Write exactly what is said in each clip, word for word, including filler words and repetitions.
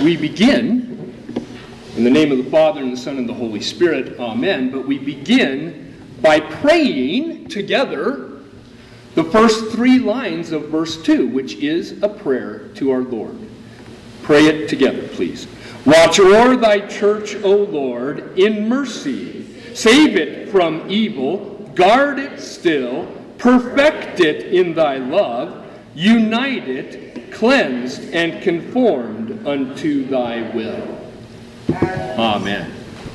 We begin in the name of the Father, and the Son, and the Holy Spirit, amen, but we begin by praying together the first three lines of verse two, which is a prayer to our Lord. Pray it together, please. Watch o'er thy church, O Lord, in mercy. Save it from evil, guard it still, perfect it in thy love, unite it, cleansed and conformed unto thy will. Amen.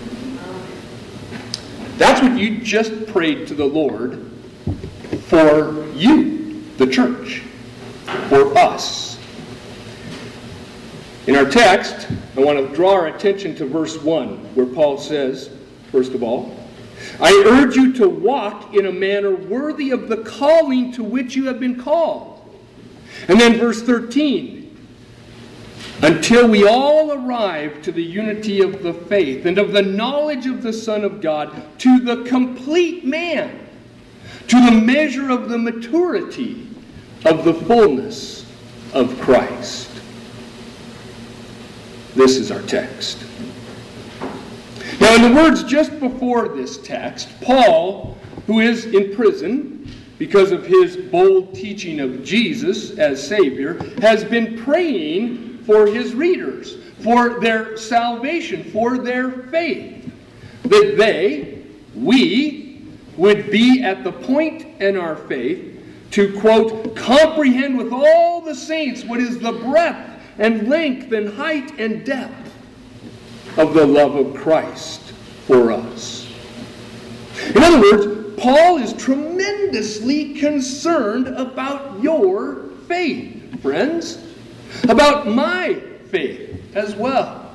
That's what you just prayed to the Lord for you, the church, for us. In our text, I want to draw our attention to verse one, where Paul says, first of all, I urge you to walk in a manner worthy of the calling to which you have been called. And then verse thirteen, until we all arrive to the unity of the faith and of the knowledge of the Son of God, to the complete man, to the measure of the maturity of the fullness of Christ. This is our text. Now, in the words just before this text, Paul, who is in prison because of his bold teaching of Jesus as Savior, has been praying for his readers, for their salvation, for their faith, that they, we, would be at the point in our faith to, quote, comprehend with all the saints what is the breadth and length and height and depth of the love of Christ for us. In other words, Paul is tremendously concerned about your faith, friends, about my faith as well.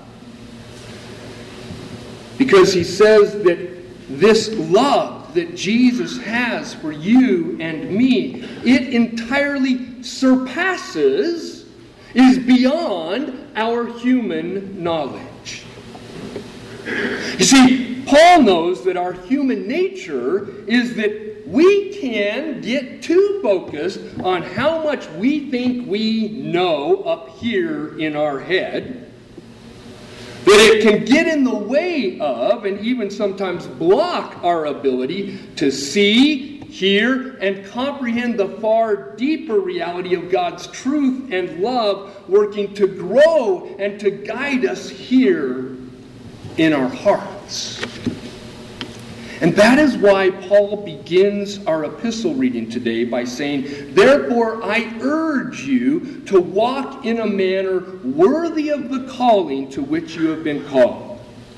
Because he says that this love that Jesus has for you and me, it entirely surpasses, is beyond our human knowledge. You see, Paul knows that our human nature is that we can get too focused on how much we think we know up here in our head, that it can get in the way of and even sometimes block our ability to see, hear, and comprehend the far deeper reality of God's truth and love working to grow and to guide us here in our hearts. And that is why Paul begins our epistle reading today by saying, therefore I urge you to walk in a manner worthy of the calling to which you have been called.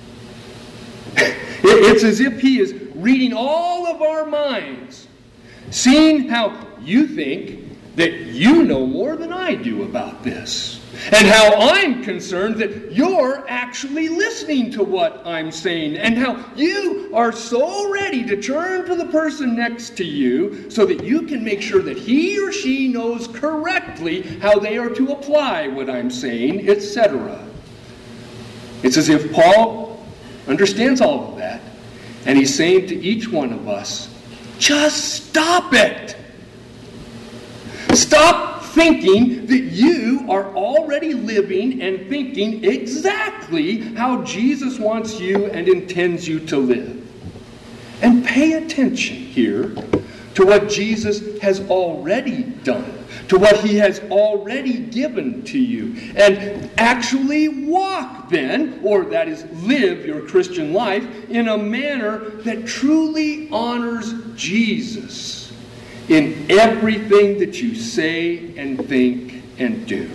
It's as if he is reading all of our minds, seeing how you think that you know more than I do about this. And how I'm concerned that you're actually listening to what I'm saying. And how you are so ready to turn to the person next to you so that you can make sure that he or she knows correctly how they are to apply what I'm saying, et cetera. It's as if Paul understands all of that. And he's saying to each one of us, just stop it. Stop thinking that you are already living and thinking exactly how Jesus wants you and intends you to live. And pay attention here to what Jesus has already done, to what he has already given to you. And actually walk then, or that is live your Christian life, in a manner that truly honors Jesus in everything that you say and think and do.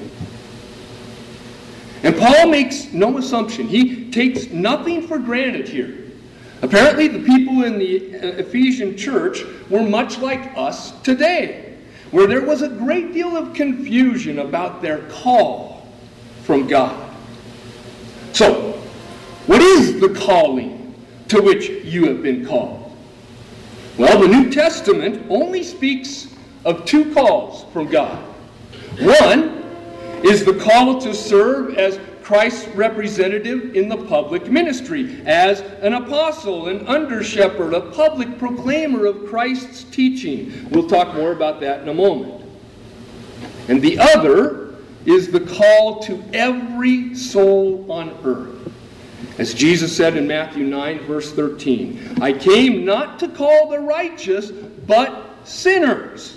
And Paul makes no assumption. He takes nothing for granted here. Apparently the people in the Ephesian church were much like us today, where there was a great deal of confusion about their call from God. So, what is the calling to which you have been called? Well, the New Testament only speaks of two calls from God. One is the call to serve as Christ's representative in the public ministry, as an apostle, an under-shepherd, a public proclaimer of Christ's teaching. We'll talk more about that in a moment. And the other is the call to every soul on earth. As Jesus said in Matthew nine, verse thirteen, I came not to call the righteous, but sinners.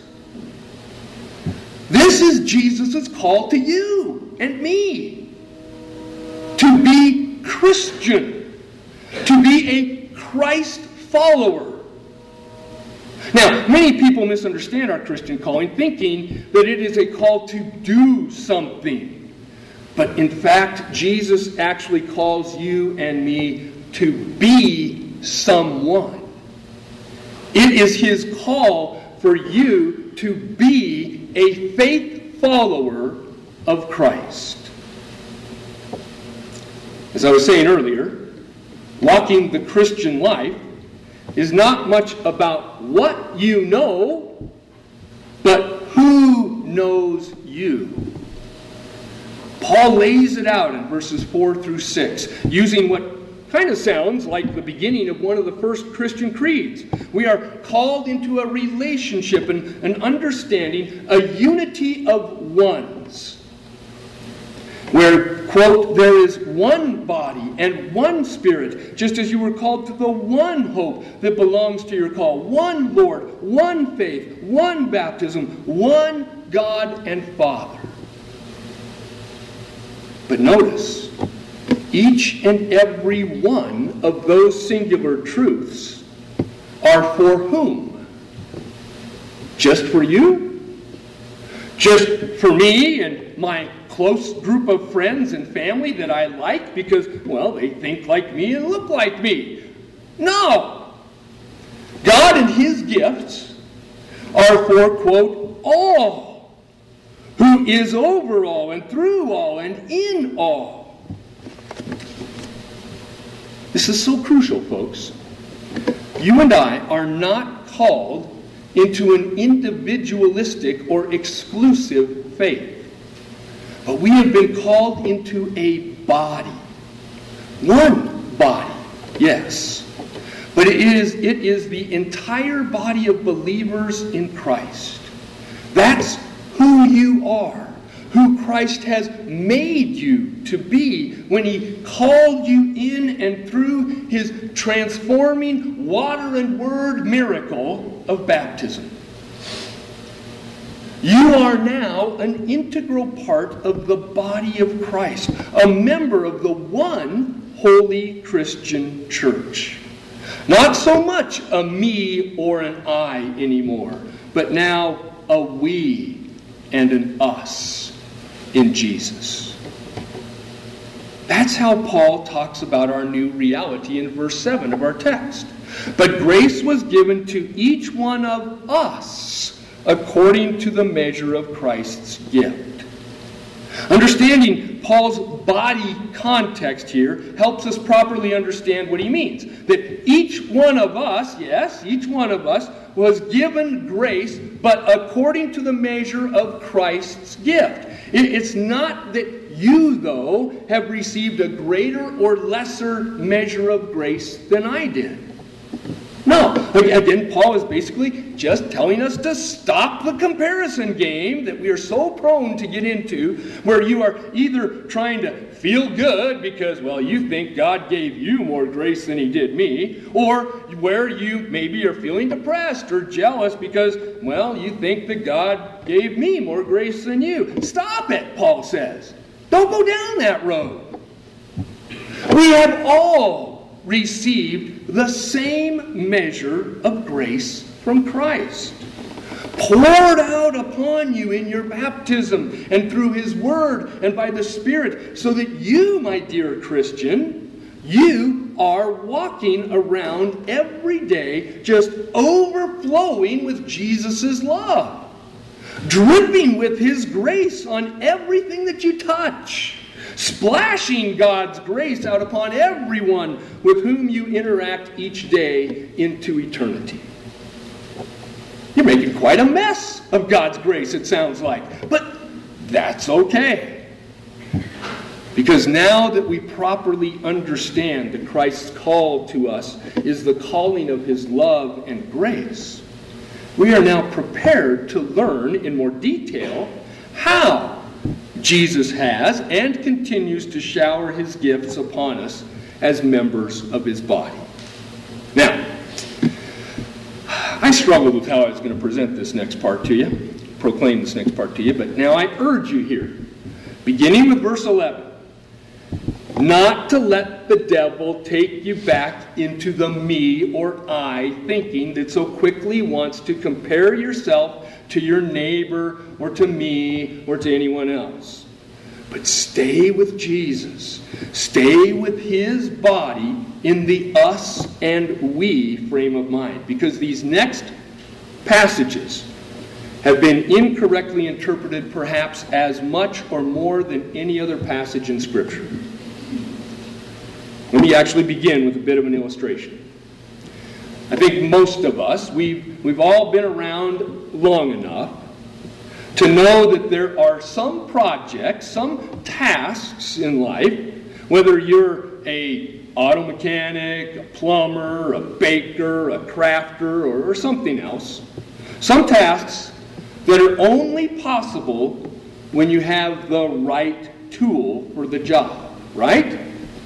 This is Jesus' call to you and me. To be Christian. To be a Christ follower. Now, many people misunderstand our Christian calling, thinking that it is a call to do something. But in fact, Jesus actually calls you and me to be someone. It is His call for you to be a faith follower of Christ. As I was saying earlier, walking the Christian life is not much about what you know, but who knows you. Paul lays it out in verses four through six, using what kind of sounds like the beginning of one of the first Christian creeds. We are called into a relationship and an understanding, a unity of ones, where, quote, there is one body and one Spirit, just as you were called to the one hope that belongs to your call, one Lord, one faith, one baptism, one God and Father. But notice, each and every one of those singular truths are for whom? Just for you? Just for me and my close group of friends and family that I like because, well, they think like me and look like me? No! God and His gifts are for, quote, all, who is over all and through all and in all. This is so crucial, folks. You and I are not called into an individualistic or exclusive faith. But we have been called into a body. One body, yes. But it is, it is the entire body of believers in Christ. That's who you are. Who Christ has made you to be when He called you in and through His transforming water and word miracle of baptism. You are now an integral part of the body of Christ, a member of the one holy Christian church. Not so much a me or an I anymore, but now a we and an us in Jesus. That's how Paul talks about our new reality in verse seven of our text. But grace was given to each one of us according to the measure of Christ's gift. Understanding Paul's body context here helps us properly understand what he means. That each one of us, yes, each one of us was given grace, but according to the measure of Christ's gift. It's not that you, though, have received a greater or lesser measure of grace than I did. No. Again, Paul is basically just telling us to stop the comparison game that we are so prone to get into, where you are either trying to feel good because, well, you think God gave you more grace than He did me, or where you maybe are feeling depressed or jealous because, well, you think that God gave me more grace than you. Stop it, Paul says. Don't go down that road. We have all received the same measure of grace from Christ, poured out upon you in your baptism and through His Word and by the Spirit, so that you, my dear Christian, you are walking around every day just overflowing with Jesus' love, dripping with His grace on everything that you touch, splashing God's grace out upon everyone with whom you interact each day into eternity. You're making quite a mess of God's grace, it sounds like. But that's okay. Because now that we properly understand that Christ's call to us is the calling of His love and grace, we are now prepared to learn in more detail how Jesus has and continues to shower his gifts upon us as members of his body. Now, I struggled with how I was going to present this next part to you, proclaim this next part to you, but now I urge you here, beginning with verse eleven, not to let the devil take you back into the me or I thinking that so quickly wants to compare yourself to your neighbor or to me or to anyone else. But stay with Jesus. Stay with his body in the us and we frame of mind. Because these next passages have been incorrectly interpreted perhaps as much or more than any other passage in Scripture. Let me actually begin with a bit of an illustration. I think most of us, we've, we've all been around long enough to know that there are some projects, some tasks in life, whether you're a auto mechanic, a plumber, a baker, a crafter, or, or something else, some tasks that are only possible when you have the right tool for the job, right?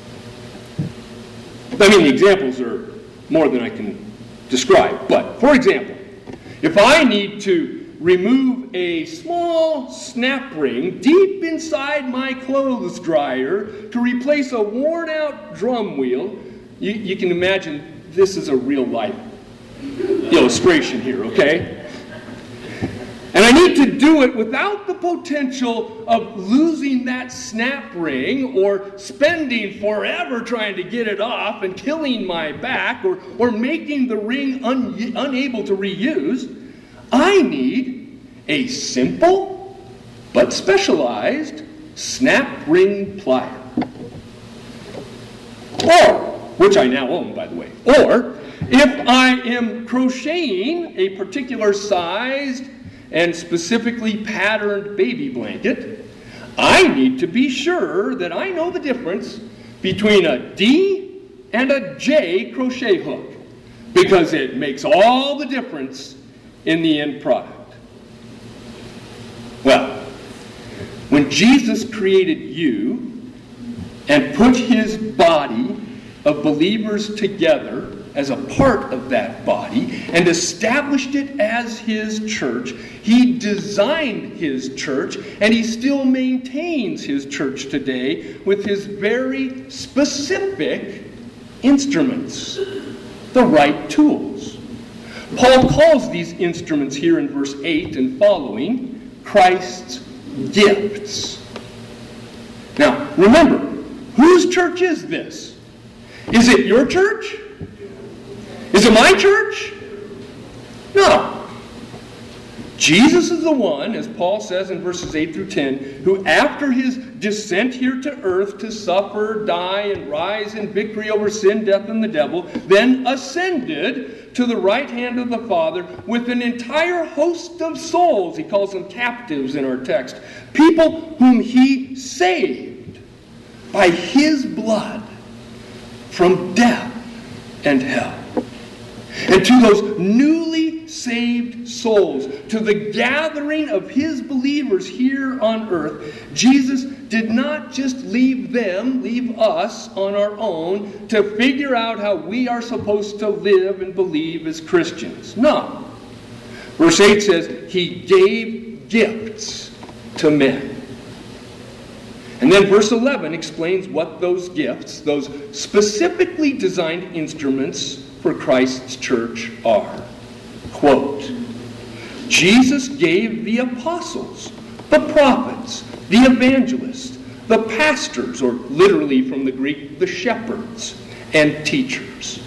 I mean, the examples are more than I can describe. But, for example, if I need to remove a small snap ring deep inside my clothes dryer to replace a worn-out drum wheel, you, you can imagine this is a real-life illustration here, okay? And I need to do it without the potential of losing that snap ring or spending forever trying to get it off and killing my back or, or making the ring un, unable to reuse. I need a simple but specialized snap ring plier. Or, which I now own, by the way. Or, if I am crocheting a particular sized and specifically patterned baby blanket, I need to be sure that I know the difference between a D and a J crochet hook, because it makes all the difference in the end product. Well, when Jesus created you and put his body of believers together as a part of that body and established it as his church, he designed his church, and he still maintains his church today with his very specific instruments, the right tools. Paul calls these instruments here in verse eight and following Christ's gifts. Now, remember, whose church is this? Is it your church? Is it my church? No. Jesus is the one, as Paul says in verses eight through ten, who after his descent here to earth to suffer, die, and rise in victory over sin, death, and the devil, then ascended to the right hand of the Father with an entire host of souls. He calls them captives in our text. People whom he saved by his blood from death and hell. And to those newly saved souls, to the gathering of his believers here on earth, Jesus did not just leave them, leave us on our own to figure out how we are supposed to live and believe as Christians. No. Verse eight says, he gave gifts to men. And then verse eleven explains what those gifts, those specifically designed instruments for Christ's church are. Quote, Jesus gave the apostles, the prophets, the evangelists, the pastors, or literally from the Greek, the shepherds, and teachers.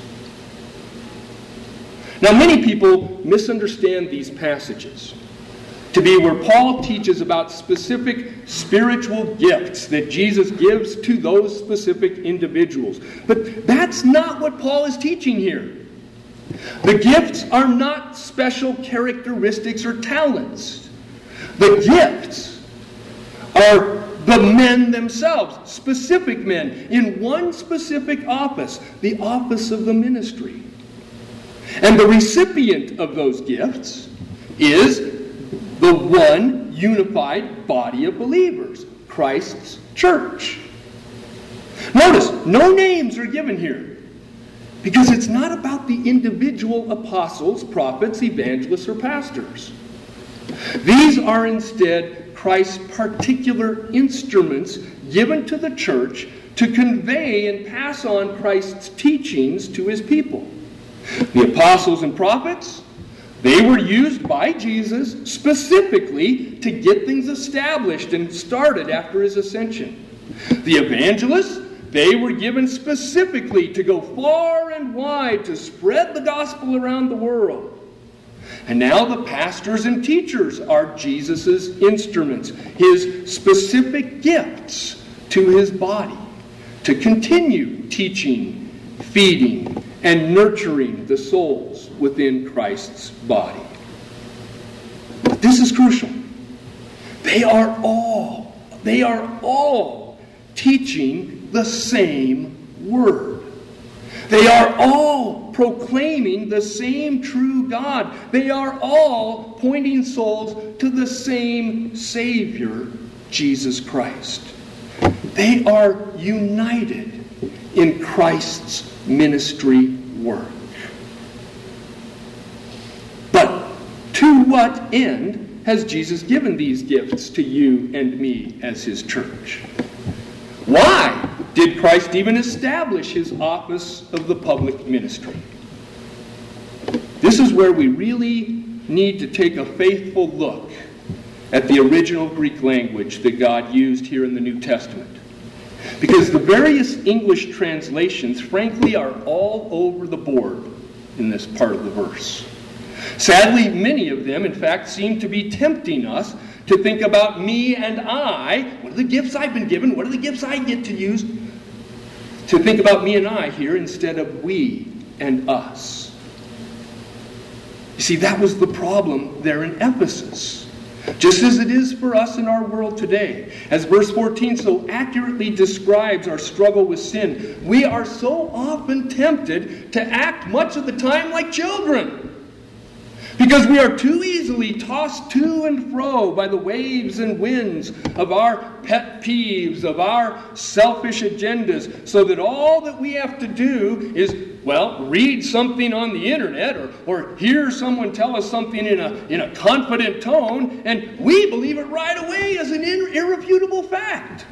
Now, many people misunderstand these passages to be where Paul teaches about specific spiritual gifts that Jesus gives to those specific individuals. But that's not what Paul is teaching here. The gifts are not special characteristics or talents. The gifts are the men themselves, specific men, in one specific office, the office of the ministry. And the recipient of those gifts is the one unified body of believers, Christ's church. Notice, no names are given here, because it's not about the individual apostles, prophets, evangelists, or pastors. These are instead Christ's particular instruments given to the church to convey and pass on Christ's teachings to his people. The apostles and prophets, they were used by Jesus specifically to get things established and started after his ascension. The evangelists, they were given specifically to go far and wide to spread the gospel around the world. And now the pastors and teachers are Jesus' instruments, his specific gifts to his body, to continue teaching, feeding, and nurturing the souls within Christ's body. But this is crucial. They are all, they are all teaching the same word. They are all proclaiming the same true God. They are all pointing souls to the same Savior, Jesus Christ. They are united in Christ's ministry work. But to what end has Jesus given these gifts to you and me as his church? Why did Christ even establish his office of the public ministry? This is where we really need to take a faithful look at the original Greek language that God used here in the New Testament. Because the various English translations, frankly, are all over the board in this part of the verse. Sadly, many of them, in fact, seem to be tempting us to think about me and I. What are the gifts I've been given? What are the gifts I get to use? To think about me and I here instead of we and us. You see, that was the problem there in Ephesus. Just as it is for us in our world today. As verse fourteen so accurately describes our struggle with sin, we are so often tempted to act much of the time like children. Because we are too easily tossed to and fro by the waves and winds of our pet peeves, of our selfish agendas, so that all that we have to do is, well, read something on the internet or, or hear someone tell us something in a, in a confident tone, and we believe it right away as an ir- irrefutable fact.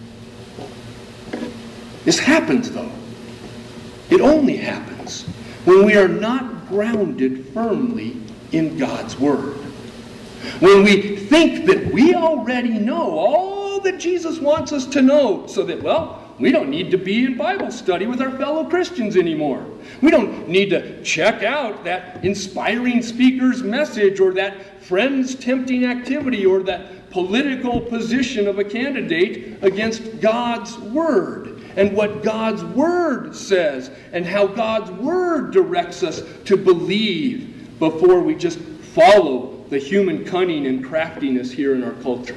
This happens, though. It only happens when we are not grounded firmly in God's Word. When we think that we already know all that Jesus wants us to know, so that, well, we don't need to be in Bible study with our fellow Christians anymore. We don't need to check out that inspiring speaker's message or that friend's tempting activity or that political position of a candidate against God's Word and what God's Word says and how God's Word directs us to believe before we just follow the human cunning and craftiness here in our culture.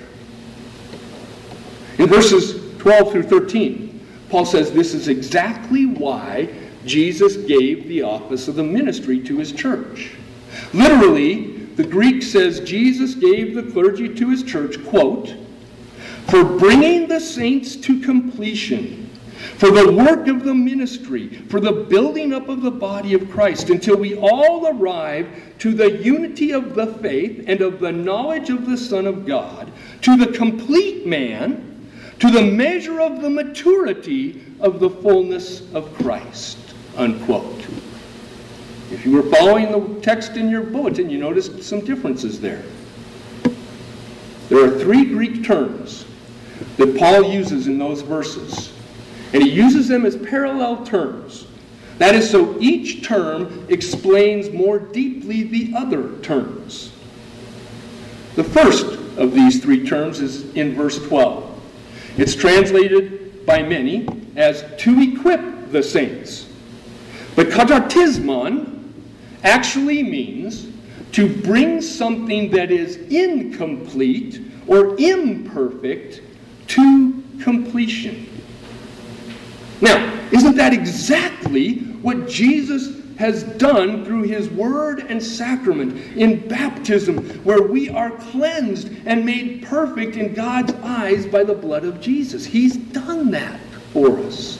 In verses twelve through thirteen, Paul says this is exactly why Jesus gave the office of the ministry to his church. Literally, the Greek says Jesus gave the clergy to his church, quote, for bringing the saints to completion, for the work of the ministry, for the building up of the body of Christ, until we all arrive to the unity of the faith and of the knowledge of the Son of God, to the complete man, to the measure of the maturity of the fullness of Christ, unquote. If you were following the text in your bulletin, you noticed some differences there. There are three Greek terms that Paul uses in those verses. And he uses them as parallel terms. That is, so each term explains more deeply the other terms. The first of these three terms is in verse twelve. It's translated by many as to equip the saints. But katartismon actually means to bring something that is incomplete or imperfect to completion. Now, isn't that exactly what Jesus has done through his word and sacrament in baptism, where we are cleansed and made perfect in God's eyes by the blood of Jesus. He's done that for us.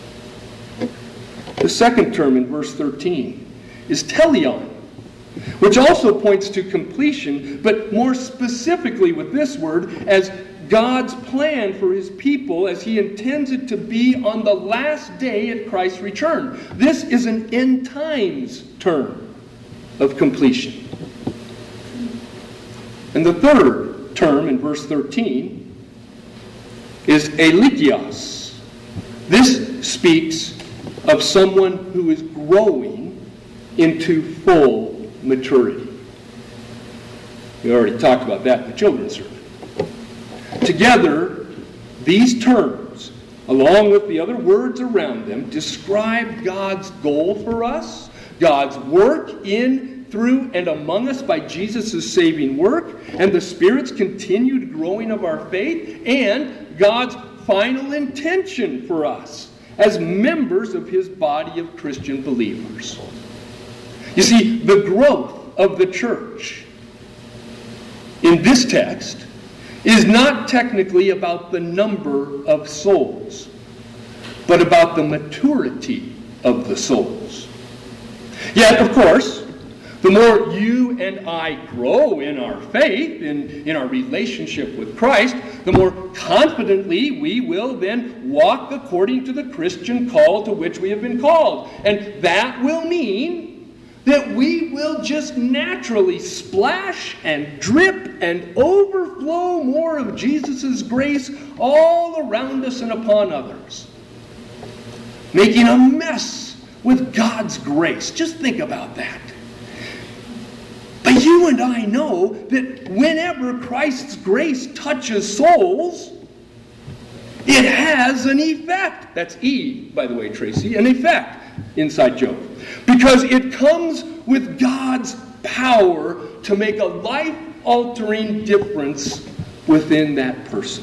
The second term in verse thirteen is teleon, which also points to completion, but more specifically with this word as God's plan for his people as he intends it to be on the last day at Christ's return. This is an end times term of completion. And the third term in verse thirteen is elikios. This speaks of someone who is growing into full maturity. We already talked about that in the children's sermon. Together, these terms, along with the other words around them, describe God's goal for us, God's work in, through, and among us by Jesus' saving work, and the Spirit's continued growing of our faith, and God's final intention for us as members of his body of Christian believers. You see, the growth of the church in this text is not technically about the number of souls, but about the maturity of the souls. Yet, of course, the more you and I grow in our faith, in, in our relationship with Christ, the more confidently we will then walk according to the Christian call to which we have been called. And that will mean that we will just naturally splash and drip and overflow more of Jesus' grace all around us and upon others, making a mess with God's grace. Just think about that. But you and I know that whenever Christ's grace touches souls, it has an effect. That's E, by the way, Tracy, an effect inside joke. Because it comes with God's power to make a life-altering difference within that person.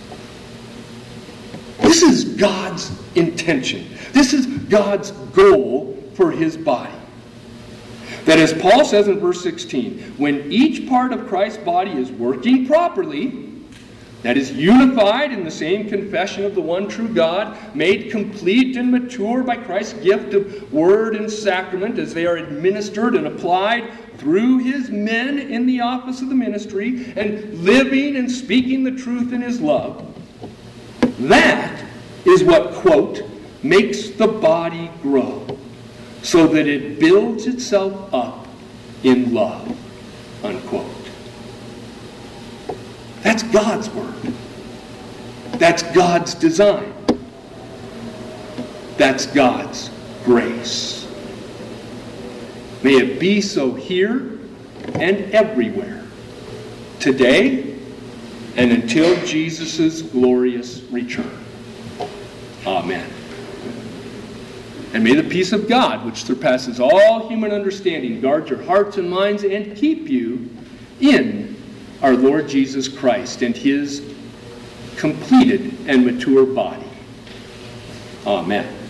This is God's intention. This is God's goal for his body. That, as Paul says in verse sixteen, when each part of Christ's body is working properly, that is unified in the same confession of the one true God, made complete and mature by Christ's gift of word and sacrament as they are administered and applied through his men in the office of the ministry, and living and speaking the truth in his love. That is what, quote, makes the body grow, so that it builds itself up in love, unquote. That's God's word. That's God's design. That's God's grace. May it be so here and everywhere, today and until Jesus' glorious return. Amen. And may the peace of God, which surpasses all human understanding, guard your hearts and minds and keep you in our Lord Jesus Christ and his completed and mature body. Amen.